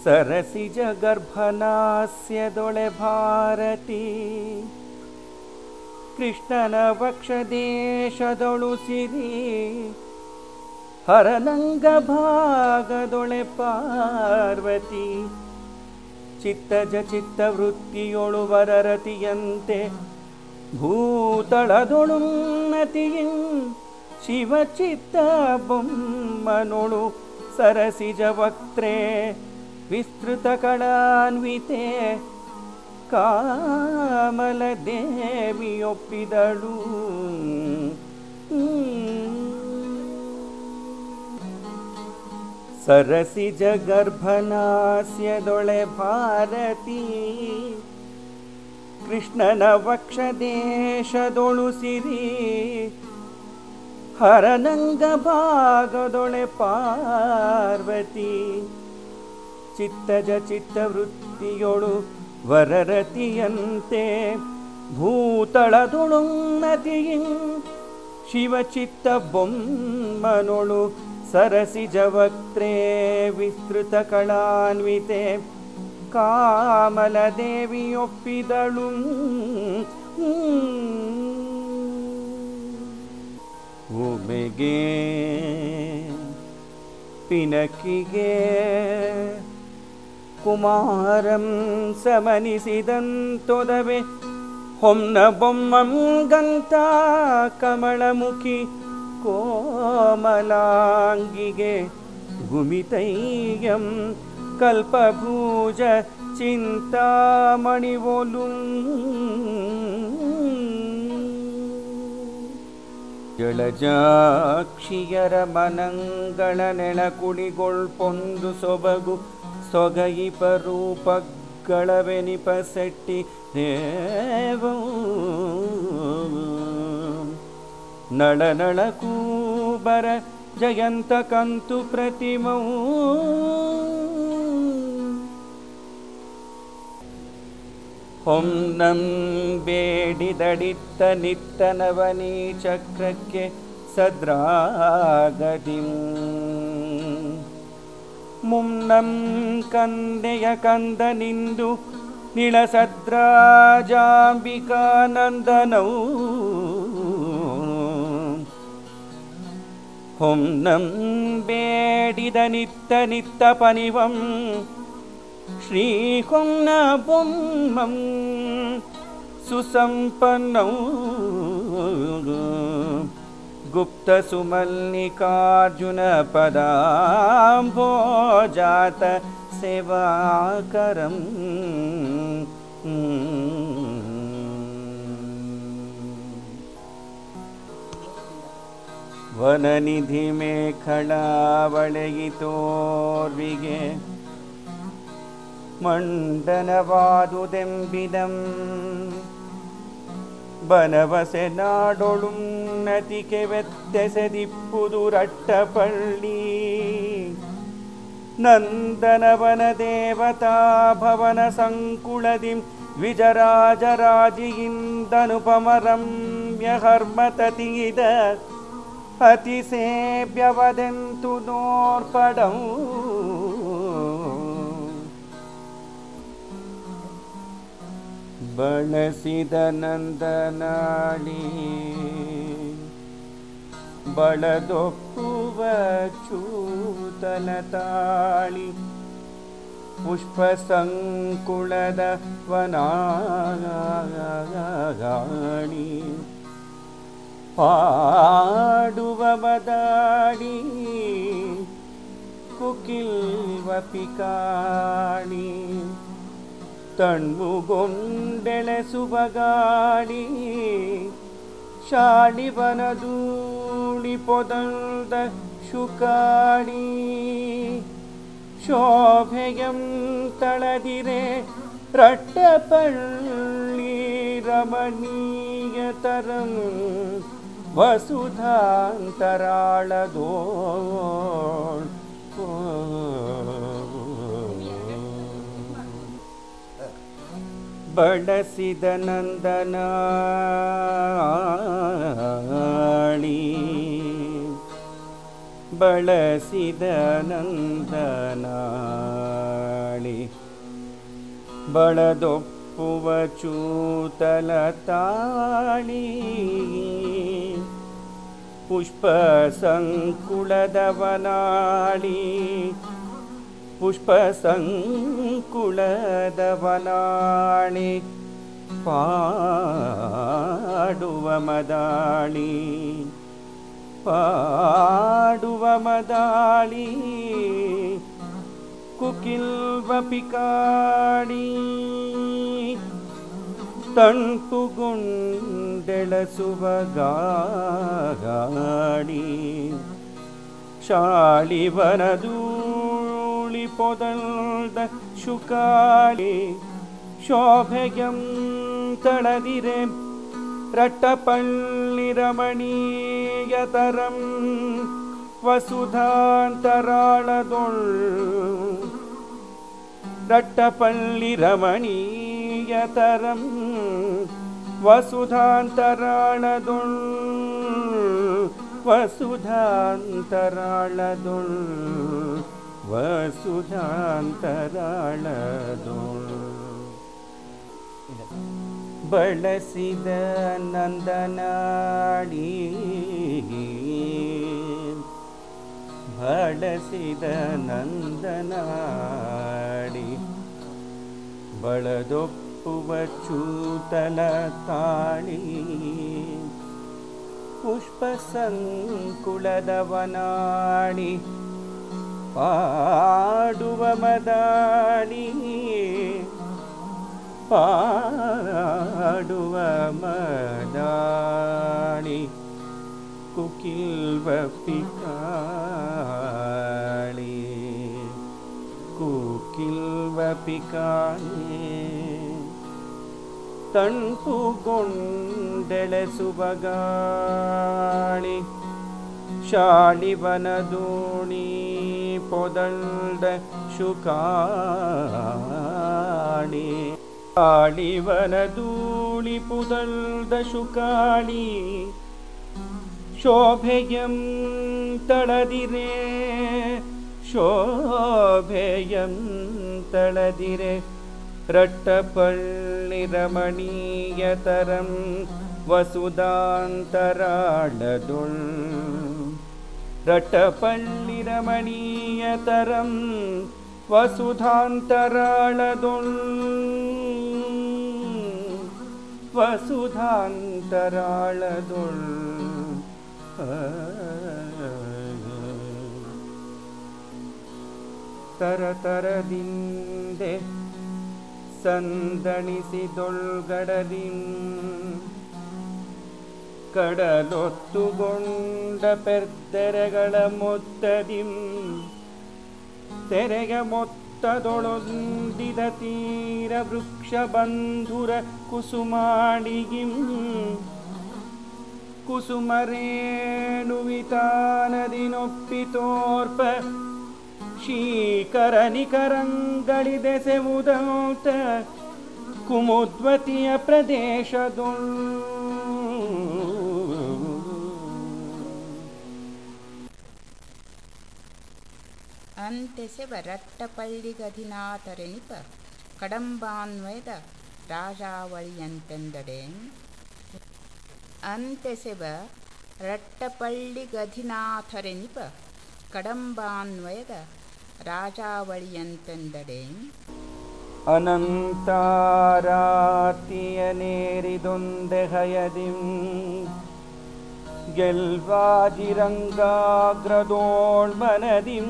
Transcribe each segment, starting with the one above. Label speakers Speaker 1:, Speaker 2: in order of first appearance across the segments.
Speaker 1: ಸರಸಿಜ ಗರ್ಭನಾಸ್ಯದೊಳೆ ಭಾರತಿ ಕೃಷ್ಣನ ವಕ್ಷದೇಶದೊಳು ಸಿರಿ ಹರನಂಗ ಭಾಗದೊಳೆ ಪಾರ್ವತಿ ಚಿತ್ತಜ ಚಿತ್ತವೃತ್ತಿಯೊಳು ವರರತಿಯಂತೆ ಭೂತಳದೊಳುನ್ನತಿಯಿಂ ಶಿವಚಿತ್ತ ಬೊಮ್ಮನೊಳು ಸರಸಿಜ ವಕ್ತ್ರೇ ವಿಸ್ತೃತ ಕಳಾನ್ವಿತೆ ಕಾಮಲ ದೇವಿಯೊಪ್ಪಿದಳು ಸರಸಿಜ ಗರ್ಭನಾಸ್ಯದೊಳೆ ಭಾರತಿ ಕೃಷ್ಣನ ವಕ್ಷದೇಶದೊಳು ಸಿರಿ ಹರನಂಗ ಭಾಗದೊಳೆ ಪಾರ್ವತಿ ಚಿತ್ತಜ ಚಿತ್ತವೃತ್ತಿಯೊಳು ವರರತಿಯಂತೆ ಭೂತಳದೊಳುನ್ನತಿಯಿಂ ಶಿವಚಿತ್ತ ಬೊಮ್ಮನೊಳು ಸರಸಿಜ ವಕ್ತ್ರೇ ವಿಸ್ತೃತ ಕಳಾನ್ವಿತೆ ಕಾಮಲ ದೇವಿಯೊಪ್ಪಿದಳು ಉಮೆಗೆ ಪಿನಕಿಗೆ ಕುಮಾರಂ ಸಮನಿಸಿದಂತೊದವೆ ಹೊಮ್ನ ಬೊಮ್ಮಂ ಗಂತ ಕಮಳಮುಖಿ ಕೋಮಲಾಂಗಿಗೆ ಗುಮಿತೈಯಂ ಕಲ್ಪಭೂಜ ಚಿಂತಾಮಣಿವೊಲು ಜಲಜಾಕ್ಷಿಯರ ಮನಂಗಳ ನೆಳಕುಳಿಗೊಳ್ಪೊಂದು ಸೊಬಗು ಸೊಗಯಿಪ ರೂಪಗಳವೆನಿಪ ಸೆಟ್ಟಿ ದೇವ ನಳನಳ ಕೂಬರ ಜಯಂತ ಕಂತು ಪ್ರತಿಮೌ ಹೊಮ್ನಂ ಬೇಡಿದಡಿತ್ತ ನಿತ್ತನವನಿ ಚಕ್ರಕ್ಕೆ ಸದ್ರಾಗದಿಂ ಮುಮ್ನಂ ಕಂದೆಯ ಕಂದನಿಂದು ನಿಳಸದ್ರಾಜಾಂಬಿಕಾನಂದನೌ ಹೊಮ್ನಂ ಬೇಡಿದ ನಿತ್ತ ನಿತ್ತ ಪನಿವಂ ಶ್ರೀ ಹೊಮ್ನ ಬೊಮ್ಮಂ ಸುಸಂಪನ್ನೌ ಗುಪ್ತ ಸುಮಲ್ಲಿಕಾರ್ಜುನ ಪದಾಂಭೋಜಾತ ಸೇವಾಕರಂ ವನನಿಧಿ ಮೇಖಳಾವಳೆಯಿತೋರ್ವಿಗೆ ಮಂಡನವಾದುದೆಂಬಿದಂ ಬನವಸೆ ನಾಡೊಳುನ್ನತಿಕೆ ವ್ಯತ್ಯಸೆದಿಪ್ಪುದು ರಟ್ಟಪಳ್ಳಿ ನಂದನವನ ದೇವತಾ ಭವನ ಸಂಕುಳದಿಂ ವಿಜರಾಜರಾಜಿಯಿಂದನುಪಮರಮ್ಯ ಹರ್ಮತತಿಯಿದ ಅತಿಸೇವ್ಯವದೆಂತು ನೋರ್ಪಡಂ ಬಳಸಿದ ನಂದನಾಳಿ ಬಳದೊಪ್ಪುವ ಚೂತಲ ತಾಳಿ ಪುಷ್ಪ ಸಂಕುಳದ ವನಾಗಾಣಿ ಪಾಡುವ ಬದಾಡಿ ಕುಕಿಲ್ವ ಪಿಕಾಣಿ ತಣ್ಮುಗೊಂಡೆಳೆಸುವ ಗಾಳಿ ಶಾಳಿವನದೂಳಿ ಪೊದಲ್ದ ಶುಕಾಳಿ ಶೋಭೆಯಂ ತಳದಿರೆ ರಟ್ಟಪಳ್ಳಿ ರಮಣೀಯತರಂ ವಸುಧಾಂತರಾಳದೋಳ್ ಬಳಸಿದ ನಂದನಾಳಿ ಬಳಸಿದ ನಂದನಾಳಿ ಶುಕಾಳಿ ಬಳದೊಪ್ಪುವ ಚೂತಲ ತಾಳಿ ಪುಷ್ಪ ಸಂಕುಳದವನಾಳಿ ಪುಷ್ಪ ಸಂಕುಳದವನಾಳಿ ಪಾಡುವ ಮದಾಳಿ ಪಾಡುವ ಮದಾಳಿ ಕುಕಿಲ್ವ ಪಿಕಾಡಿ ತಂಪುಗೊಂಡೆಳಸುವ ಗಾಡಿ ಶಾಳಿವನದೂಳಿ ಪೊದಲ್ದ ಶುಕಾಳಿ ಶೋಭೆಯಂ ತಳದಿರೆ ರಟ್ಟಪಳ್ಳಿ ರಮಣೀಯತರಂ ವಸುಧಾಂತರಾಳದೊಳ್ ರಟ್ಟಪಳ್ಳಿ ರಮಣೀಯತರಂ ವಸುಧಾಂತರಾಳದೊಳ್ ವಸುಧಾಂತರಾಳದೊಳ್ ವಸುಧಾಂತರಾಳದೊಳ್ ಬಳಸಿದ ನಂದನಾಡಿ ಬಳಸಿದ ನಂದನಾಡಿ ಬಳದೊಪ್ಪುವ ಚೂತಲ ತಾಳಿ ಪುಷ್ಪ ಸಂಕುಳದವನಾಡಿ ಪಾಡುವ ಮದಾಳಿ ಪಾಡುವ ಮದಾಳಿ ಕುಕಿಲ್ವ ಪಿಕಾಳಿ ಕುಕಿಲ್ವ ಪಿಕಾಳಿ ತಂಪುಗೊಂಡೆಳೆಸುವ ಗಾಳಿ ಶಾಳಿವನದೋಣಿ ಪೊದಳ್ದ ಶುಕಾಳಿ ಶಾಳಿವನದೂಳಿ ಪುದಳ್ದ ಶುಕಾಳಿ ಶೋಭೆಯಂ ತಳದಿರೆ ಶೋಭೆಯಂ ತಳದಿರೆ ರಟ್ಟಪಳ್ಳಿ ರಮಣೀಯತರಂ ವಸುಧಾಂತರಾಳದೊಳ್ ರಟ್ಟಪಳ್ಳಿ ರಮಣೀಯತರಂ ವಸುಧಾಂತರಾಳದೊಳ್ ವಸುಧಾಂತರಾಳದೊಳ್ ತರತರದಿಂದೆ ಸಂದಣಿಸಿದೊಳ್ಗಡದಿಂ ಕಡಲೊತ್ತುಗೊಂಡ ಪೆರ್ತೆರೆಗಳ ಮೊತ್ತದಿಂ ತೆರೆಯ ಮೊತ್ತದೊಳೊಂದಿದ ತೀರ ವೃಕ್ಷ ಬಂಧುರ ಕುಸುಮಾಡಿಗಿಂ ಕುಸುಮರೇಣುವಿತಾನದಿನೊಪ್ಪಿತೋರ್ಪ ಶೀಕರನಿಕರಂಗಳಿದೆಸೆವುದಂತ ಕುಮುದ್ವತಿಯ ಪ್ರದೇಶದೊಳ್
Speaker 2: ಅಂತೆಸೆವ ರಟ್ಟಪಳ್ಳಿಗಧಿನಾಥರೆನಿಪ ಕಡಂಬಾನ್ವಯದ ರಾಜಾವಳಿಯಂತೆಂದಡೆ ಅಂತೆಸೆವ ರಟ್ಟಪಳ್ಳಿಗಧಿನಾಥರೆನಿಪ ಕಡಂಬಾನ್ವಯದ ರಾಜಾವಳಿಯಂತೆಂದಡೆ
Speaker 1: ಅನಂತಾರಾತಿಯನೇರಿದೊಂದೆ ಹಯದಿಂ ಗೆಲ್ವಾಜಿರಂಗಾಗ್ರದೋಳ್ಮನದಿಂ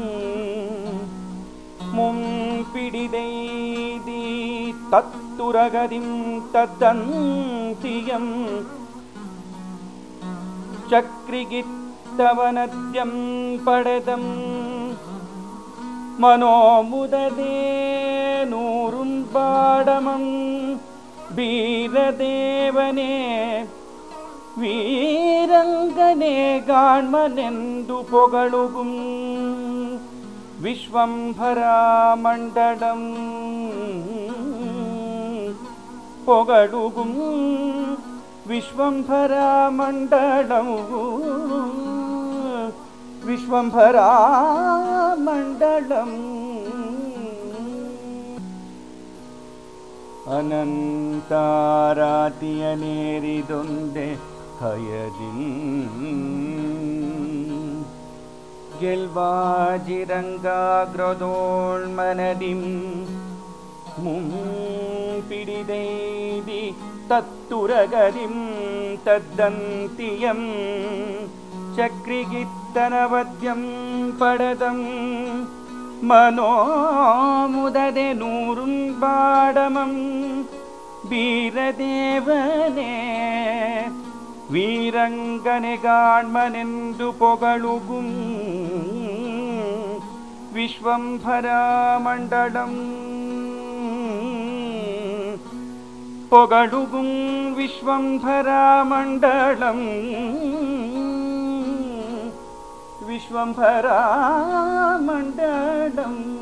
Speaker 1: ಮುಂಪಿಡಿದೈದಿ ತತ್ತುರಗದಿಂ ತದ್ದಂತಿಯಂ ಚಕ್ರಿಗಿತ್ತವನದ್ಯಂ ಪಡೆದಂ ಮನೋಮುದದೇ ನೂರುಂಬಾಡಮಂ ಬೀರದೇವನೇ ವೀರಂಗನೇ ಗಾಣ್ಮನೆಂದು ಪೊಗಳುಗುಂ ವಿಶ್ವಂಭರ ಮಂಡಳಂ ಪೊಗಳುಗುಂ ವಿಶ್ವಂಭರ ಮಂಡಳಂ ವಿಶ್ವಂಭರ ಮಂಡಳಂ ಅನಂತಾರಾತಿಯನೇರಿದೊಂದೆ ಹಯದಿನ್ ಗೆಲ್ವಾಜಿರಂಗಾಗ್ರದೋಳ್ಮನದಿಂ ಮುಂಪಿಡಿದೈದಿ ತತ್ತುರಗದಿಂ ತದ್ದಂತಿಯಂ ಚಕ್ರಿಗಿತ್ತನವದ್ಯಂ ಪಡದಂ ಮನೋಮುದದೆ ನೂರುಂಬಾಡಮಂ ವೀರದೇವನೇ வீரங்கனெகாண்மனென்று பொகழுகும் விஸ்வம்பராமண்டலம் பொகழுகும் விஸ்வம்பராமண்டலம் விஸ்வம்பராமண்டலம்